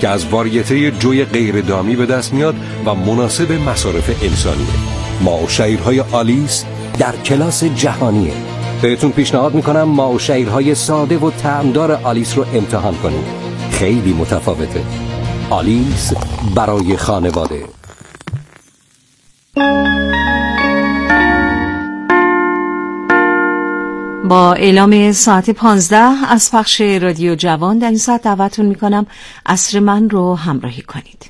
که از واریته جوی غیر دامی به دست میاد و مناسب مصارف انسانیه. ماء و شعیرهای آلیس در کلاس جهانیه. بهتون پیشنهاد میکنم ماء و شعیرهای ساده و طعمدار آلیس رو امتحان کنید. خیلی متفاوته. آلیس برای خانواده. با اعلام ساعت 15 از پخش رادیو جوان در این ساعت دعوتتون میکنم عصر من رو همراهی کنید.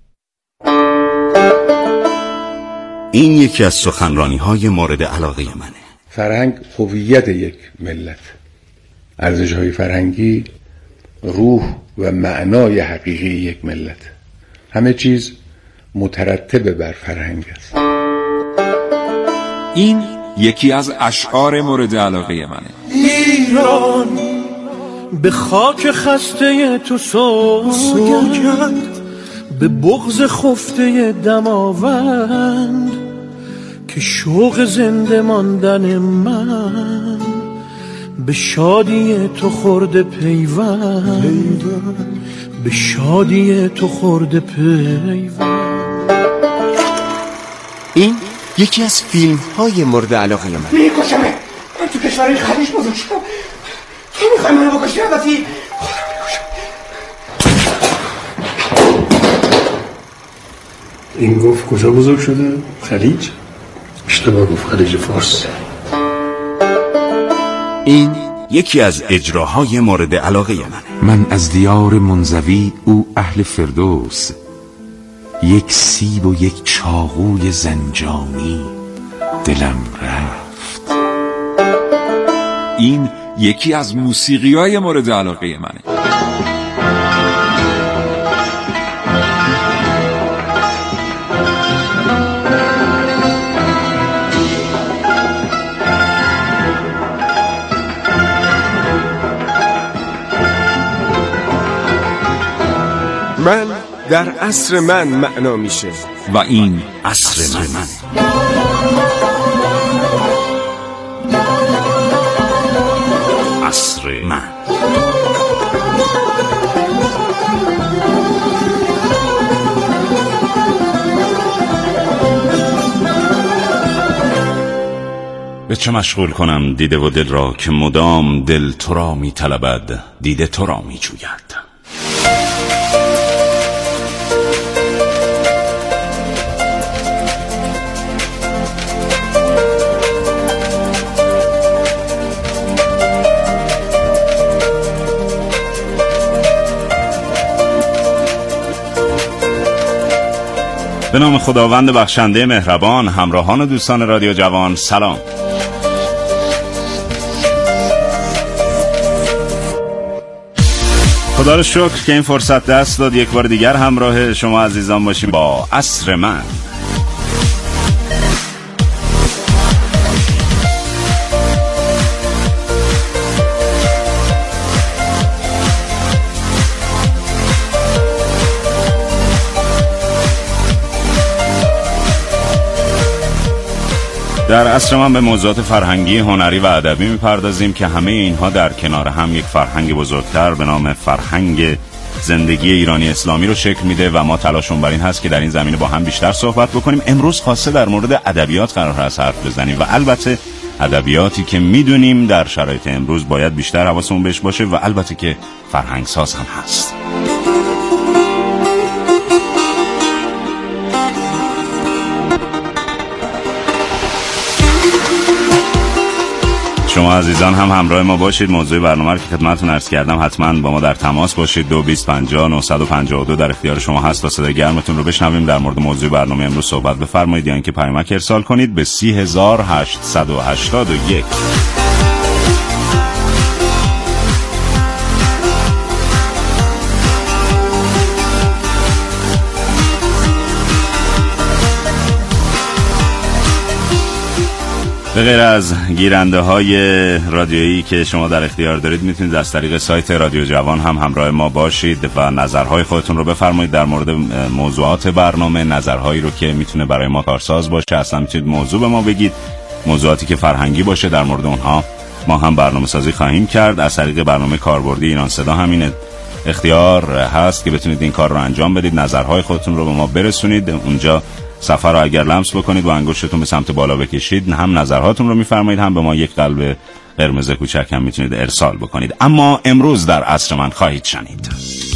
این یکی از سخنرانی‌های مورد علاقه منه. فرهنگ هویت یک ملت. ارزش‌های فرهنگی روح و معنای حقیقی یک ملت. همه چیز مترتب بر فرهنگ است. این یکی از اشعار مورد علاقه منه. ایران به خاک خسته تو سوگند، به بغض خفته دماوند، که شوق زنده ماندن من به شادی تو خورده پیوند، به شادی تو خورده پیوند. این یکی از فیلم های مورد علاقه من. میکشمه. من تو کشورهای خلیج بزرگ شدم. تو میخوای منو بکشی؟ البته این گفت کجا بزرگ شده؟ خلیج؟ اشتباه گفت، خلیج فارس. این یکی از اجراهای مورد علاقه منه. من از دیار منزوی، او اهل فردوس، یک سیب و یک چاقوی زنجانی دلم رفت. این یکی از موسیقی‌های مورد علاقه منه. من در عصر من معنا میشه و این عصر من. عصر من. به چه مشغول کنم دیده و دل را، که مدام دل تو را می طلبد، دیده تو را می جوید. به نام خداوند بخشنده مهربان. همراهان و دوستان رادیو جوان، سلام. خدا رو شکر که این فرصت دست داد یک بار دیگر همراه شما عزیزان باشیم با عصر من. در عصر من به موضوعات فرهنگی، هنری و ادبی میپردازیم که همه اینها در کنار هم یک فرهنگ بزرگتر به نام فرهنگ زندگی ایرانی اسلامی رو شکل میده و ما تلاشمون بر این هست که در این زمینه با هم بیشتر صحبت بکنیم. امروز خاصه در مورد ادبیات قرار هست حرف بزنیم و البته ادبیاتی که میدونیم در شرایط امروز باید بیشتر حواسمون بهش باشه و البته که فرهنگ ساز هم هست. شما عزیزان هم همراه ما باشید. موضوع برنامه رو که خدمتتون عرض کردم حتما با ما در تماس باشید. 2250 در اختیار شما هست تا صدای گرمتون رو بشنویم. در مورد موضوع برنامه امروز صحبت بفرمایید یا اینکه پیامک ارسال کنید به 3881. به غیر از گیرنده های رادیویی که شما در اختیار دارید، میتونید از طریق سایت رادیو جوان هم همراه ما باشید و نظرهای خودتون رو بفرمایید در مورد موضوعات برنامه، نظرهایی رو که میتونه برای ما کارساز باشه. اصلا میتونید موضوع به ما بگید، موضوعاتی که فرهنگی باشه، در مورد اونها ما هم برنامه سازی خواهیم کرد. از طریق برنامه کاربردی ایران صدا همین اختیار هست که بتونید این کار رو انجام بدید، نظرهای خودتون رو به ما برسونید. اونجا صفحه رو اگر لمس بکنید و انگشتتون به سمت بالا بکشید، هم نظرهاتون رو میفرمایید، هم به ما یک قلب قرمز کوچک هم میتونید ارسال بکنید. اما امروز در عصر من خواهید شنید.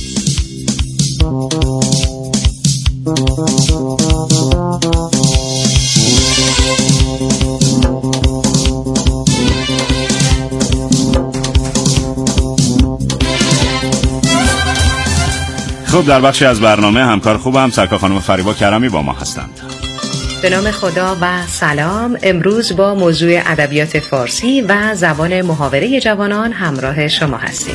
خب در بخشی از برنامه همکار خوبم سرکار خانم فریبا کرمی با ما هستند. به نام خدا و سلام. امروز با موضوع ادبیات فارسی و زبان محاوره جوانان همراه شما هستیم.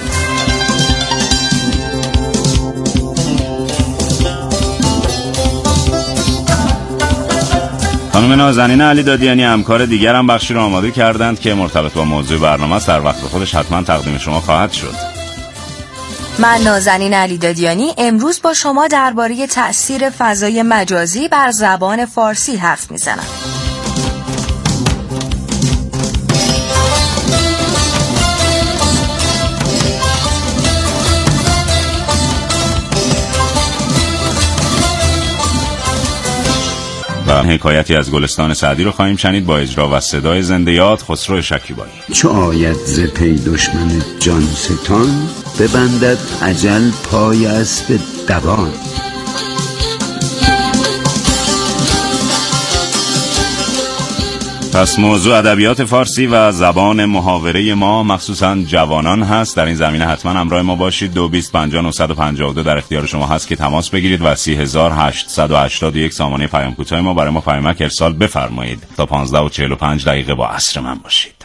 خانم نازنین علی دادیانی همکار دیگر هم بخشی رو آماده کردند که مرتبط با موضوع برنامه است. در وقت خودش حتما تقدیم شما خواهد شد. من نازنین علی دادیانی امروز با شما درباره تأثیر فضای مجازی بر زبان فارسی حرف میزنم. و حکایتی از گلستان سعدی رو خواهیم شنید با اجرا و صدای زنده یاد خسرو شکیبایی. چو آید ز پی دشمن جان ستان، ببندد اجل پای اسب دوان. پس موضوع ادبیات فارسی و زبان محاوره ما مخصوصا جوانان هست. در این زمینه حتما همراه ما باشید. 2250 در اختیار شما هست که تماس بگیرید و 3881 سامانه پیام کوتاه ما برای ما پیامک ارسال بفرمایید. تا 15:45 با عصر من باشید.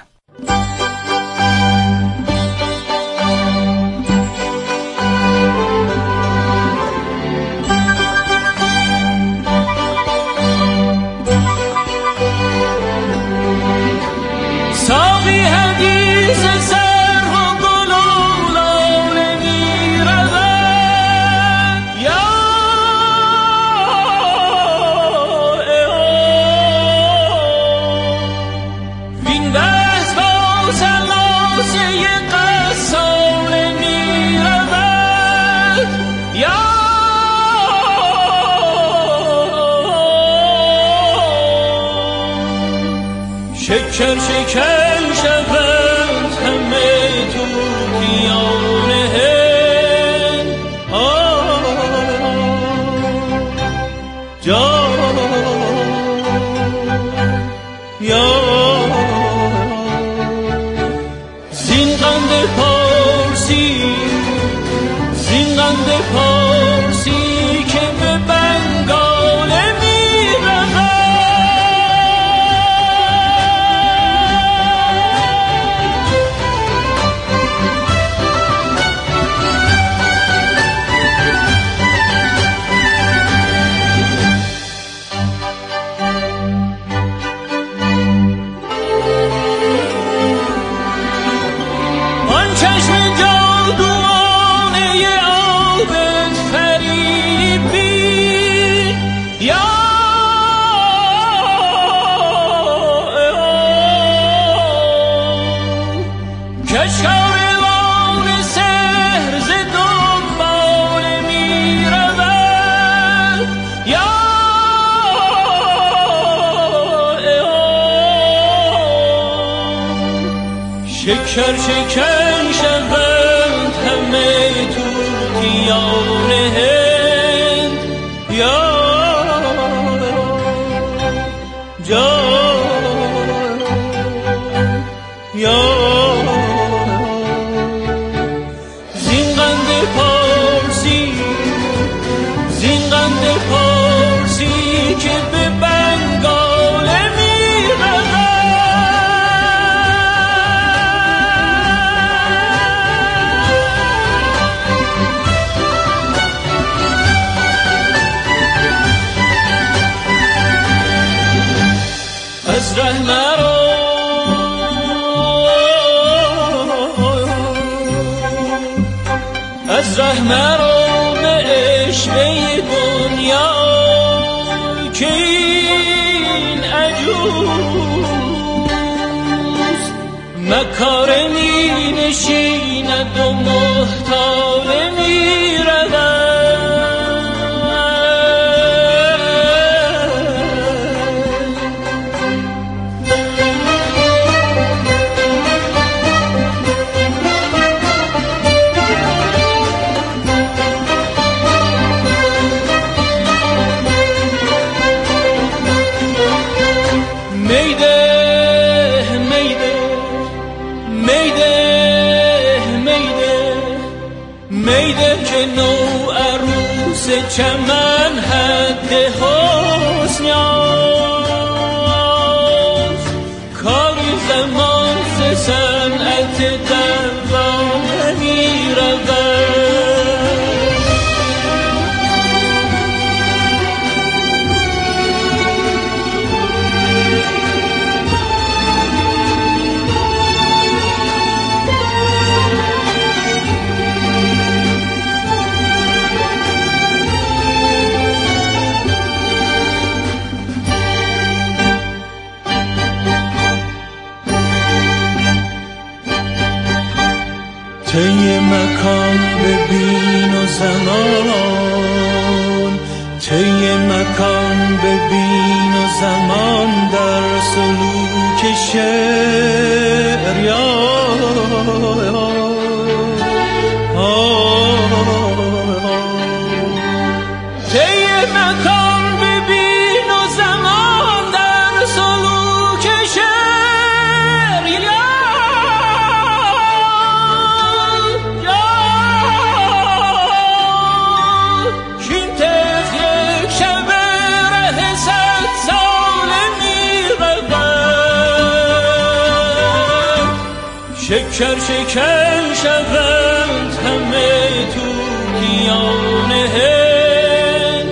شکر شکر شود همه طوطیان هند، جان یا زین قند پارسی، زین قند پارسی که به بنگال میرود. شکر شکر شود همه طوطیان هند، یا جان یا زین قند پارسی، زین قند پارسی که به بنگال میرود. از ره مرا از ره مرا به عشوه دنیا که این عجوز مکاره می نشیند و محتال می چمن حد حسن یاز کاری زمان ز صنعت دوانه می رود طی مکان ببین و زمان طی مکان ببین و زمان در سلوک شعر طی مکان ببین و زمان در سلوک شعر شکر شکر شوند همه طوطیان هند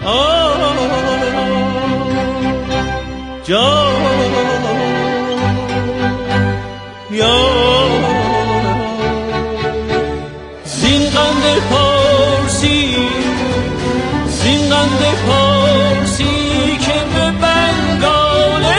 زین قند پارسی زین قند پارسی که به بنگاله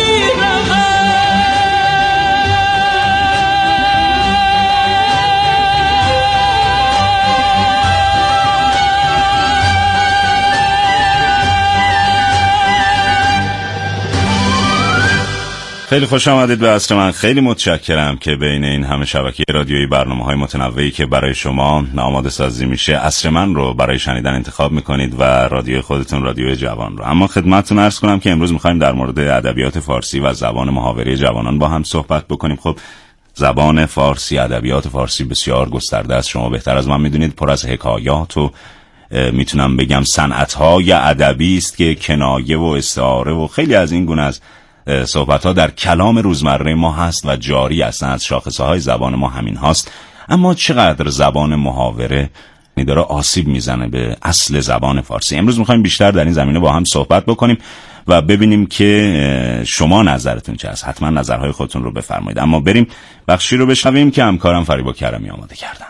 خیلی خوش آمدید به عصر من. خیلی متشکرم که بین این همه شبکه رادیویی برنامه‌های متنوعی که برای شما آماده سازی میشه عصر من رو برای شنیدن انتخاب میکنید و رادیوی خودتون رادیوی جوان رو. اما خدمتتون عرض کنم که امروز میخوایم در مورد ادبیات فارسی و زبان محاوره جوانان با هم صحبت بکنیم. خب زبان فارسی، ادبیات فارسی بسیار گسترده است. شما بهتر از من میدونید پر از حکایات و میتونم بگم صنعت‌های ادبی است که کنایه و استعاره و خیلی از این گونه از صحبت‌ها در کلام روزمره ما هست و جاری هستند. از شاخصه‌های زبان ما همین هاست. اما چقدر زبان محاوره داره آسیب میزنه به اصل زبان فارسی؟ امروز می‌خوایم بیشتر در این زمینه با هم صحبت بکنیم و ببینیم که شما نظرتون چه است. حتما نظرهای خودتون رو بفرمایید. اما بریم بخشی رو بشنویم که همکارم فریبا کرمی آماده کردن.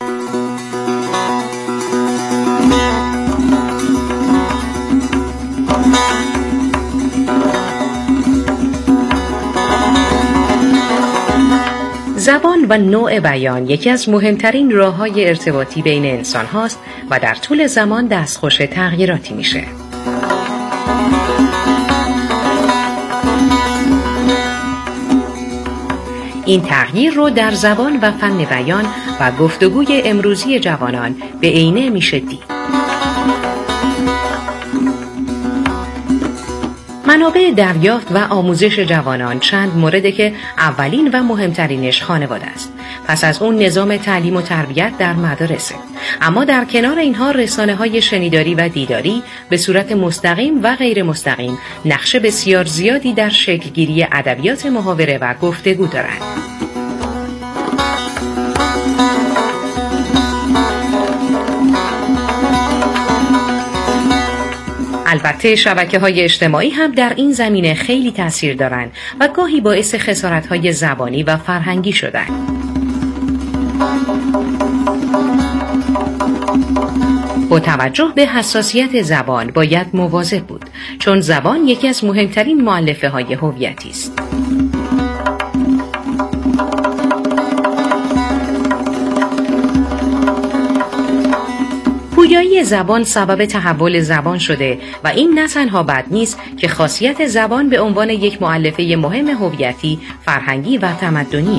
زبان و نوع بیان یکی از مهمترین راه‌های ارتباطی بین انسان هاست و در طول زمان دستخوش تغییراتی میشه. این تغییر رو در زبان و فن بیان و گفتگوی امروزی جوانان به عینه میشه دید. منابع دریافت و آموزش جوانان چند مورده که اولین و مهمترینش خانواده است. پس از اون نظام تعلیم و تربیت در مدارسه. اما در کنار اینها رسانه‌های شنیداری و دیداری به صورت مستقیم و غیر مستقیم نقش بسیار زیادی در شکل‌گیری ادبیات محاوره و گفتگو دارند. البته شبکه‌های اجتماعی هم در این زمینه خیلی تأثیر دارند و گاهی باعث خسارت‌های زبانی و فرهنگی شدند. با توجه به حساسیت زبان باید مواظب بود، چون زبان یکی از مهمترین مؤلفه‌های هویتی است. پویایی زبان سبب تحول زبان شده و این نه تنها بد نیست که خاصیت زبان به عنوان یک مؤلفه مهم هویتی، فرهنگی و تمدنیه.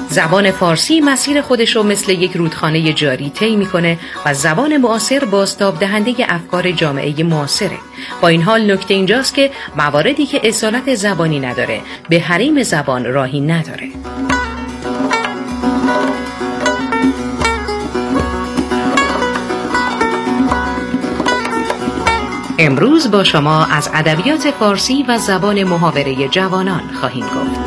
زبان فارسی مسیر خودش رو مثل یک رودخانه جاری طی میکنه و زبان معاصر بازتاب دهنده افکار جامعه معاصره. با این حال نکته اینجاست که مواردی که اصالت زبانی نداره به حریم زبان راهی نداره. امروز با شما از ادبیات فارسی و زبان محاوره جوانان خواهیم گفت.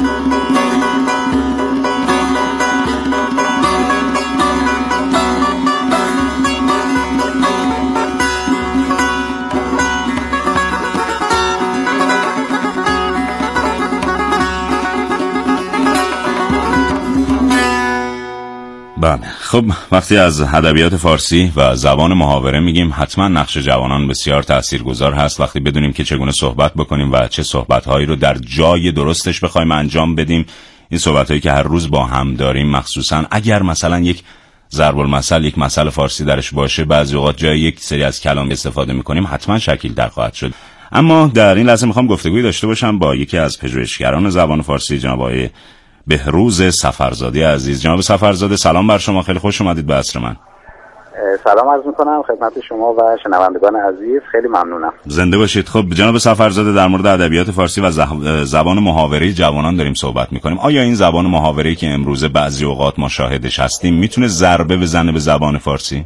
بله، خب وقتی از ادبیات فارسی و زبان محاوره میگیم حتما نقش جوانان بسیار تاثیرگذار هست. وقتی بدونیم که چگونه صحبت بکنیم و چه صحبت‌هایی رو در جای درستش بخوایم انجام بدیم، این صحبت‌هایی که هر روز با هم داریم، مخصوصا اگر مثلا یک ضرب المثل، یک مثل فارسی درش باشه، بعضی اوقات جای یک سری از کلام استفاده می‌کنیم، حتما شکل در خواهد شد. اما در این لحظه می‌خوام گفتگویی داشته باشم با یکی از پژوهشگران زبان فارسی، جناب آقای بهروز سفرزاده عزیز. جناب سفرزاده سلام بر شما، خیلی خوش اومدید به عصر من. سلام عرض میکنم خدمت شما و شنوندگان عزیز، خیلی ممنونم. زنده باشید. خب جناب سفرزاده، در مورد ادبیات فارسی و زبان محاوره‌ای جوانان داریم صحبت میکنیم. آیا این زبان محاوره‌ای که امروزه بعضی اوقات ما شاهدش هستیم میتونه ضربه بزنه به زبان فارسی؟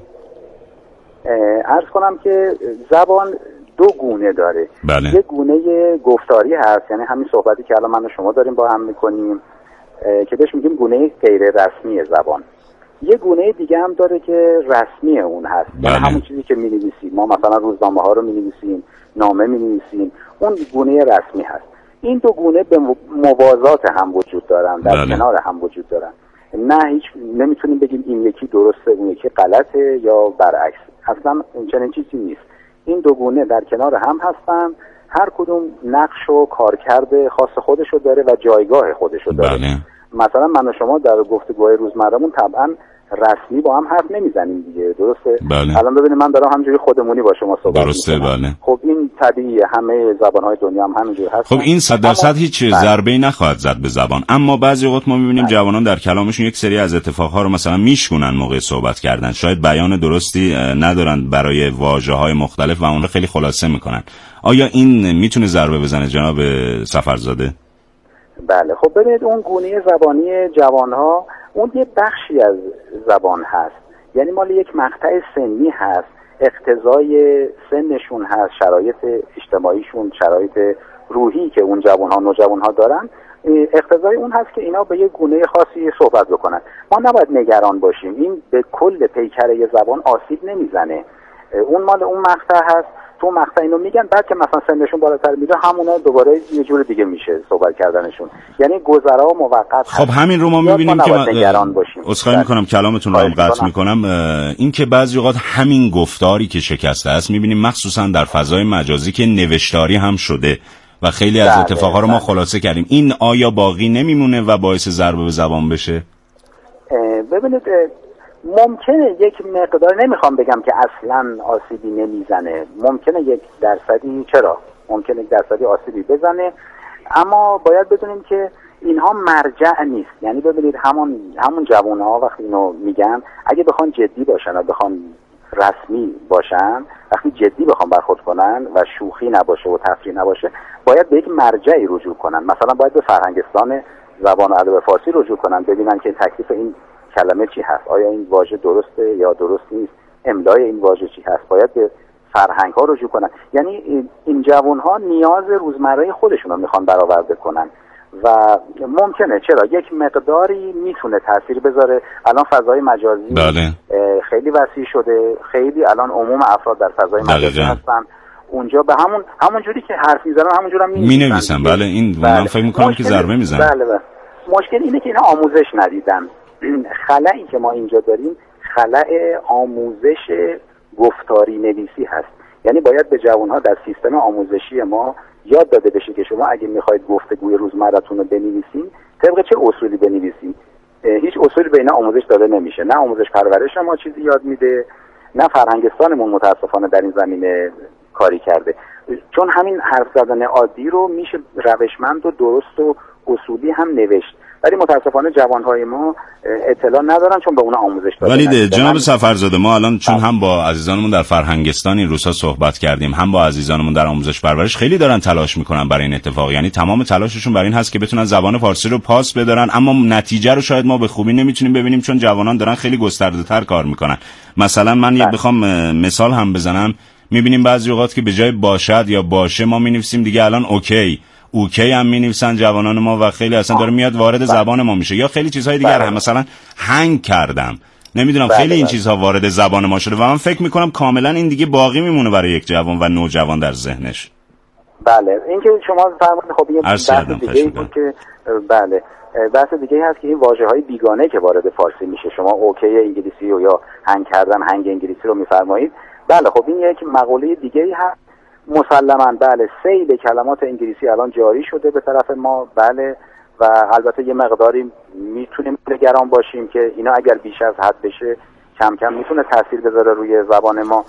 عرض کنم که زبان دو گونه داره. بله. یه گونه گفتاری هست، یعنی همین صحبتی که الان من و شما داریم با هم میکنیم که بهش میگیم گونه غیر رسمی زبان. یه گونه دیگه هم داره که رسمی اون هست. بله. یعنی همون چیزی که می‌نویسیم، ما مثلا روزنامه ها رو می‌نویسیم، نامه می‌نویسیم، اون گونه رسمی هست. این دو گونه به موازات هم وجود دارن، در بله. کنار هم وجود دارن. نه هیچ نمیتونیم بگیم این یکی درسته اون یکی غلطه یا برعکس. اصلا چنین چیزی نیست. این دو گونه در کنار هم هستن، هر کدوم نقش و کارکرد خاص خودشو داره و جایگاه خودشو داره. بله. مثلا من و شما در گفتگوهای روزمره‌مون طبعا رسمی با هم حرف نمیزنیم دیگه، درسته؟ بله. الان ببینید من دارم همینجوری خودمونی با شما صحبت درسته می‌کنم. بله. خب این طبیعیه، همه زبان‌های دنیا هم همینجوری هست. خب این 100% هیچ ضربه‌ای نخواهد زد به زبان، اما بعضی اوقات ما می‌بینیم جوانان در کلامشون یک سری از اتفاقها رو مثلا میشکنن موقع صحبت کردن، شاید بیان درستی ندارن برای واژه‌های مختلف و اون رو خیلی خلاصه می‌کنن. آیا این میتونه ضربه بزنه جناب سفرزاده؟ بله. خب ببینید اون گونه زبانی جوانها اون یه بخشی از زبان هست، یعنی مال یک مقطع سنی هست، اقتضای سنشون هست، شرایط اجتماعیشون، شرایط روحی که اون جوانها نوجوانها دارن، اقتضای اون هست که اینا به یک گونه خاصی صحبت بکنن. ما نباید نگران باشیم، این به کل پیکره زبان آسیب نمیزنه. اون مال اون مقطع هست، تو مقطع اینو میگن، بعد که مثلا سنشون بالاتر میره همونا دوباره یه جور دیگه میشه صحبت کردنشون، یعنی گذرا موقت. خب همین رو ما میبینیم که عذرخواهی میکنم کلامتون رو قطع میکنم، این که بعضی اوقات همین گفتاری که شکسته است میبینیم مخصوصا در فضای مجازی که نوشتاری هم شده و خیلی از اتفاقا رو ما خلاصه کردیم. این آیا باقی نمیمونه و باعث ضربه به زبان بشه؟ ببینید ممکنه یک مقدار، نمیخوام بگم که اصلا آسیبی نمیزنه، ممکنه یک درصدی، چرا ممکنه یک درصدی آسیبی بزنه، اما باید بدونیم که اینها مرجع نیست. یعنی ببینید همون جوانها وقتی اینو میگن اگه بخوان جدی باشن و بخوان رسمی باشن، وقتی جدی بخوان برخورد کنن و شوخی نباشه و تفریح نباشه، باید به یک مرجعی رجوع کنن. مثلا باید به فرهنگستان زبان و ادب فارسی رجوع کنن، ببینن که تکلیف این کلمه چی هست، آیا این واژه درسته یا درست نیست، املای این واژه چی هست، باید به فرهنگ ها رجوع کنن. یعنی این جوان ها نیاز روزمره خودشون رو میخوان برآورده کنن و ممکنه چرا یک مقداری میتونه تاثیر بذاره. الان فضای مجازی بله. خیلی وسیع شده، خیلی الان عموم افراد در فضای مجازی هستن، اونجا به همون جوری که حرف میزنن همونجوری هم مینویسن. بله این من فکر میکنم که ضربه میزنه. بله. مشکل اینه که اینا آموزش ندیدن. خلایی که ما اینجا داریم خلأ آموزش گفتاری نویسی هست. یعنی باید به جوانها در سیستم آموزشی ما یاد داده بشه که شما اگه میخواید گفتگوی روزمره‌تون رو بنویسین طبق چه اصولی بنویسین. هیچ اصولی به اینا آموزش داده نمیشه، نه آموزش پرورش ما چیزی یاد میده، نه فرهنگستانمون متاسفانه در این زمینه کاری کرده. چون همین حرف زدن عادی رو میشه روشمند و درست و اصولی هم نوشت، ولی متاسفانه جوانهای ما اطلاع ندارن چون به اونا آموزش داده نشده. ولی جناب سفرزاده ما الان چون هم با عزیزانمون در فرهنگستان این روزها صحبت کردیم، هم با عزیزانمون در آموزش پرورش خیلی دارن تلاش میکنن برای این اتفاق، یعنی تمام تلاششون برای این هست که بتونن زبان فارسی رو پاس بدارن، اما نتیجه رو شاید ما به خوبی نمیتونیم ببینیم چون جوانان دارن خیلی گسترده‌تر کار میکنن. مثلا من بخوام مثال هم بزنم، میبینیم بعضی اوقات که به جای باشد یا باشه ما مینویسیم دیگه الان اوکی هم می‌نویسن جوانان ما و خیلی اصلا داره میاد وارد زبان ما میشه، یا خیلی چیزهای دیگر هم مثلا هنگ کردم، نمیدونم خیلی این چیزها وارد زبان ما شده و من فکر میکنم کاملا این دیگه باقی میمونه برای یک جوان و نوجوان در ذهنش. بله این که شما فرمودید خب این بحث دیگه بود که بله بحث دیگه هست که این واژه‌های بیگانه که وارد فارسی میشه، شما اوکی انگلیسی و یا هنگ کردن هنگ انگلیسی رو میفرمایید، بله خب این یک مقوله دیگه‌ای هست مسلماً. بله سیل کلمات انگلیسی الان جاری شده به طرف ما، بله، و البته یه مقداری میتونیم نگران باشیم که اینا اگر بیش از حد بشه کم کم میتونه تاثیر بذاره روی زبان ما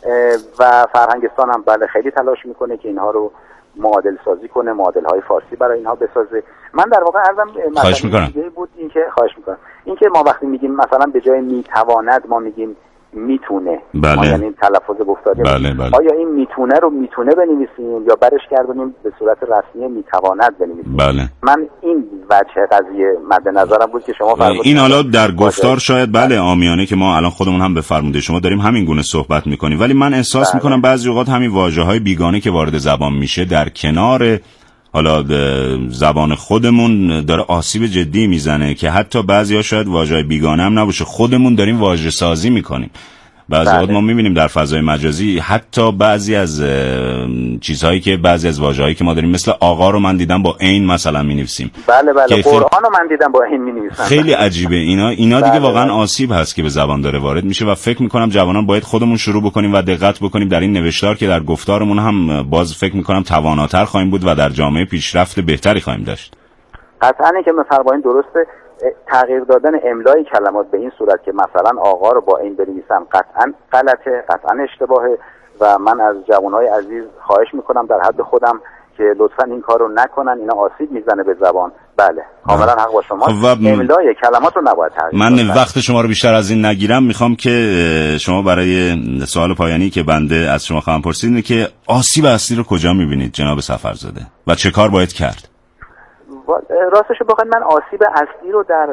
و فرهنگستان هم بله خیلی تلاش میکنه که اینها رو معادل سازی کنه، معادل های فارسی برای اینها بسازه. من در واقع عرضم مثلا بود اینکه اینکه ما وقتی میگیم مثلا به جای میتواند ما میگیم میتونه، بله. یعنی تلفظ گفتاری، بله. آیا این میتونه رو میتونه بنویسیم یا برش گردونیم به صورت رسمی میتواند بنویسیم؟ بله. من این وجه قضیه مد نظرم بود که شما فرمودید این حالا در گفتار شاید بله عامیانه که ما الان خودمون هم به فرموده شما داریم همین گونه صحبت میکنیم، ولی من احساس میکنم بعضی اوقات همین واژه‌های بیگانه که وارد زبان میشه در کنار حالا زبان خودمون داره آسیب جدی میزنه که حتی بعضی‌ها شاید واژه بیگانه هم نباشه، خودمون داریم واژه سازی میکنیم. بعضی وقت ما میبینیم در فضای مجازی حتی بعضی از چیزهایی که بعضی از واژه‌هایی که ما داریم مثل آقا رو من دیدم با عین مثلا می‌نویسیم. بله قرآن رو من دیدم با عین می‌نویسن. خیلی عجیبه اینا دیگه واقعا آسیب هست که به زبان داره وارد میشه و فکر می‌کنم جوانان باید خودمون شروع بکنیم و دقت بکنیم در این نوشتار که در گفتارمون هم باز فکر می‌کنم تواناتر خواهیم بود و در جامعه پیشرفت بهتری خواهیم داشت. قطعاً که می‌فرمایید درسته. تغییر دادن املای کلمات به این صورت که مثلا آقا رو با این بنویسم قطعا غلطه، قطعا اشتباهه و من از جوانهای عزیز خواهش میکنم در حد خودم که لطفا این کار رو نکنن، اینا آسیب میزنه به زبان. بله کاملا حق با شما، املای کلمات رو نباید تغییر من وقت شما رو بیشتر از این نگیرم، میخوام که شما برای سوال پایانی که بنده از شما خواهم پرسید اینه که آسیب اصلی رو کجا میبینید جناب سفرزاده و چه کار باید کرد؟ راستش رو بخواید من آسیب اصلی رو در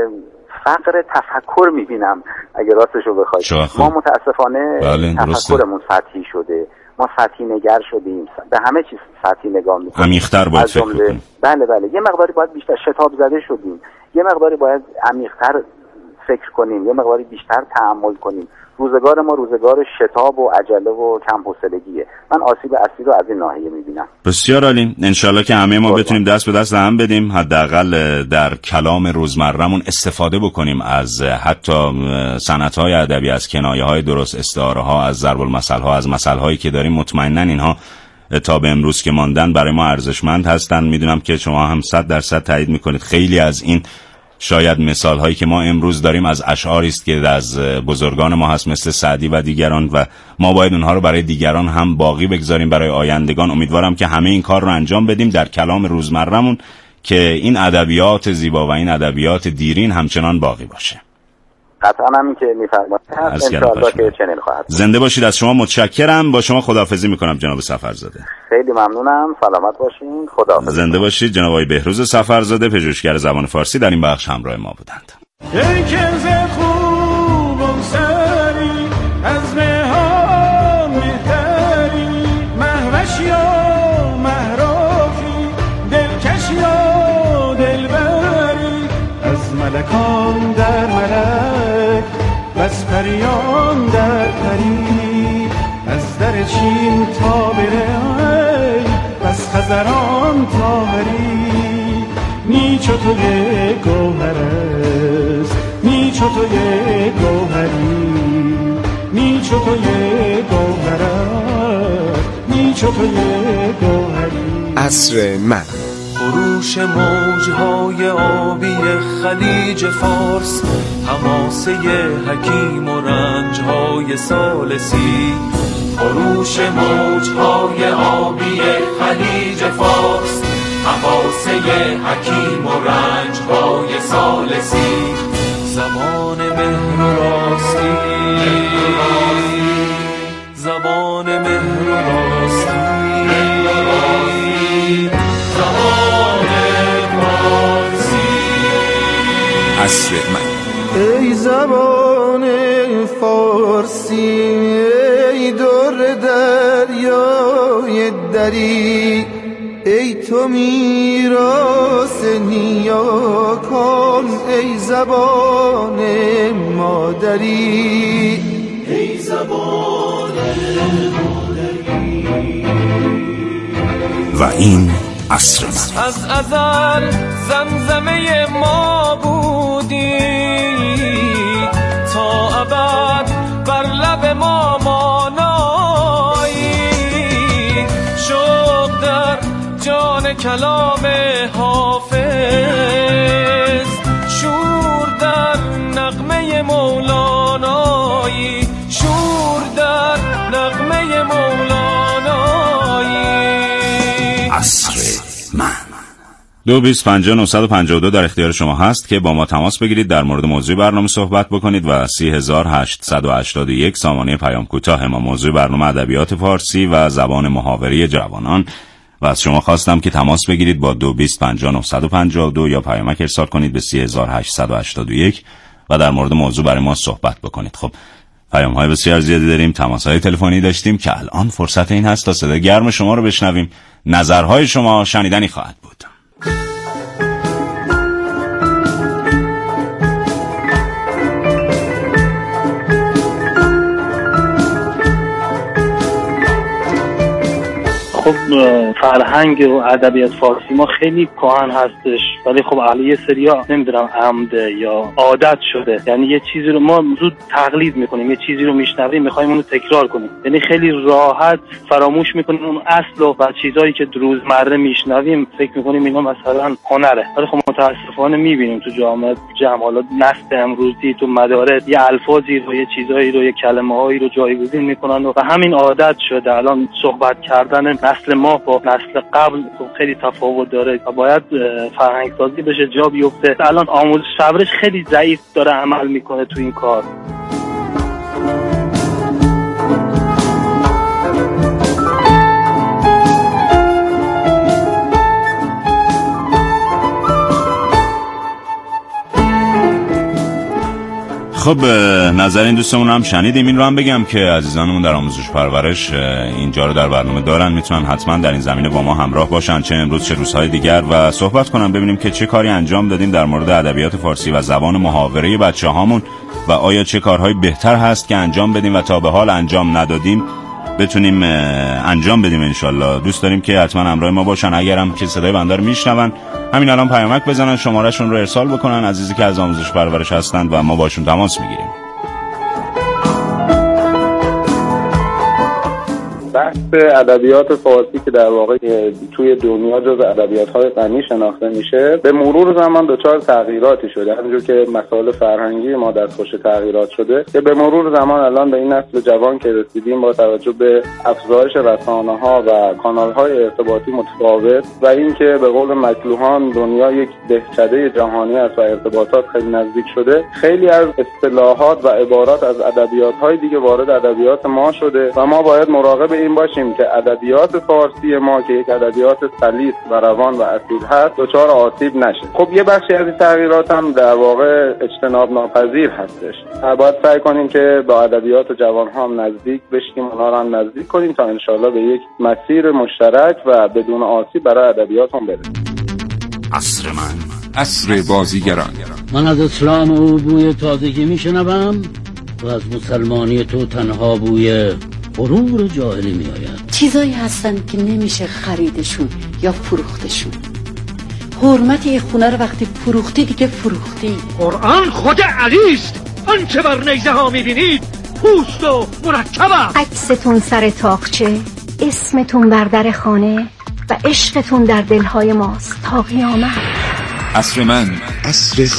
فقر تفکر میبینم. اگه راستش رو بخواید ما متاسفانه تفکرمون سطحی شده، ما سطحی نگر شدیم، به همه چیز سطحی نگاه میکنیم، عمیق‌تر باید فکر کنیم. بله یه مقداری باید بیشتر شتاب زده شدیم، یه مقداری باید عمیق‌تر فکر کنیم، یه مقداری بیشتر تأمل کنیم. روزگار ما روزگار شتاب و عجله و کم حوصلگیه. من آسیب اصلی رو از این ناحیه میبینم. بسیار عالی، انشالله که همه ما بتونیم دست به دست هم بدیم، حداقل در کلام روزمره‌مون استفاده بکنیم از حتی صنعت‌های ادبی، از کنایه‌های درست، استعاره‌ها، از ضرب المثل‌ها، از مثل‌هایی که داریم. مطمئناً اینها تا به امروز که ماندن برای ما ارزشمند هستن. میدونم که شما هم 100% تایید میکنید. خیلی از این شاید مثال هایی که ما امروز داریم از اشعاری است که از بزرگان ما هست مثل سعدی و دیگران و ما باید اونها رو برای دیگران هم باقی بگذاریم برای آیندگان. امیدوارم که همه این کار رو انجام بدیم در کلام روزمره‌مون که این ادبیات زیبا و این ادبیات دیرین همچنان باقی باشه. قطعا همین که می‌فرمایید انشاءالله که چنین خواهد. زنده باشید. از شما متشکرم. با شما خداحافظی میکنم جناب سفرزاده. خیلی ممنونم. سلامت باشین. خداحافظ. زنده باشید. جناب آقای بهروز سفرزاده پژوهشگر زبان فارسی در این بخش همراه ما بودند. ملکان در ملک بس پریان در پری، از در چین تا بره بس خزران تا هری. نیچو تو یک گوهر است، نیچو تو یک گوهری، نیچو تو یک گوهر است، نیچو تو یک گوهری. عصر من خروش موجهای آبی خلیج فارس، حماسه حکیم و رنجهای ثالثی. خروش موجهای آبی خلیج فارس، تقاصه حکیم و رنج‌های ثالثی. زبان مهر و راستی، زبان مهر و راستی، زبان فارسی. عصر من. ای زبان فارسی، ای در دریای دری، ای تو میراث نیاکان، ای زبان مادری، ای زبان مادری. و این عصر من. از ازل زمزمه ما بودی، تا ابد بر لب ما مانایی. شوق در جان کلام حافظ، شور در نغمه مولانایی، شور در نغمه مولانایی. عصر من. 2250952 در اختیار شما هست که با ما تماس بگیرید، در مورد موضوع برنامه صحبت بکنید و 30881 سامانه پیام کوتاه ما. موضوع برنامه ادبیات فارسی و زبان محاوره جوانان و از شما خواستم که تماس بگیرید با 2250952 یا پیامک ارسال کنید به 30881 و در مورد موضوع برای ما صحبت بکنید. خب پیام‌های بسیار زیادی داریم، تماس‌های تلفنی داشتیم که الان فرصت این هست تا صدای گرم شما رو بشنویم. نظرهای شما شنیدنی خواهد بود. خب فرهنگ و ادبیات فارسی ما خیلی کهن هستش، ولی خب اهل یه سریا نمیدونم عمده یا عادت شده، یعنی یه چیزی رو ما زود تقلید میکنیم، یه چیزی رو میشنویم میخوایم اونو تکرار کنیم، یعنی خیلی راحت فراموش میکنیم اون اصل و چیزایی که روزمره میشنویم فکر میکنیم اینا مثلا هنره. ولی خب متاسفانه میبینیم تو جامعه حالا نسل امروزی تو مدارس یه الفاظی رو، یه چیزایی رو، یه کلمه‌هایی رو جایگزین میکنن و همین عادت شده. الان صحبت کردن نسل ما با نسل قبل خیلی تفاوت داره و باید فرهنگ سازی بشه، جا بیفته. الان آموزش پرورش خیلی ضعیف داره عمل میکنه تو این کار. خب نظر این دوستمون هم شنیدیم. این رو هم بگم که عزیزانمون در آموزش پرورش اینجا رو در برنامه دارن، میتونن حتما در این زمینه با ما همراه باشن، چه امروز چه روزهای دیگر، و صحبت کنن ببینیم که چه کاری انجام دادیم در مورد ادبیات فارسی و زبان محاوره بچه‌هامون و آیا چه کارهای بهتر هست که انجام بدیم و تا به حال انجام ندادیم بتونیم انجام بدیم. انشالله دوست داریم که حتما همراه ما باشن. اگرم که صدای بنده رو میشنون همین الان پیامک بزنن، شمارهشون رو ارسال بکنن، عزیزی که از آموزش پرورش هستند و ما باشون تماس میگیریم. بحث ادبیات فارسی که در واقع توی دنیا جز ادبیات‌های غنی شناخته میشه، به مرور زمان دچار تغییراتی شده. همونجور که مسائل فرهنگی ما دستخوش تغییرات شده، که به مرور زمان الان به این نسل جوان که رسیدیم با توجه به افزایش رسانه‌ها و کانال‌های ارتباطی متفاوت و اینکه به قول مکلوهان دنیا یک دهکده جهانی است و ارتباطات خیلی نزدیک شده، خیلی از اصطلاحات و عبارات از ادبیات‌های دیگه وارد ادبیات ما شده و ما باید مراقب این باشیم که ادبیات فارسی ما که یک ادبیات سلیس و روان و اصیل هست دچار آسیب نشه. خب یه بخشی از این تغییرات هم در واقع اجتناب ناپذیر هستش. باید سعی کنیم که با ادبیات جوان ها هم نزدیک بشیم، اونها رو هم نزدیک کنیم تا انشالله به یک مسیر مشترک و بدون آسیب برای ادبیات هم برسیم. عصر من، عصر بازیگران. من از اسلام او بوی تازگی میشنوم و از مسلمانی تو تنها بوی غرور جاهلی می آید. چیزایی هستن که نمیشه خریدشون یا فروختشون. حرمت یه خونه رو وقتی فروختی دیگه فروختی. قرآن خود علی است. آنچه بر نیزه ها میبینید پوست و مرکب. عکستون سر تاقچه، اسمتون بر در خانه و عشقتون در دلهای ماست تا قیامت. عصر من، عصر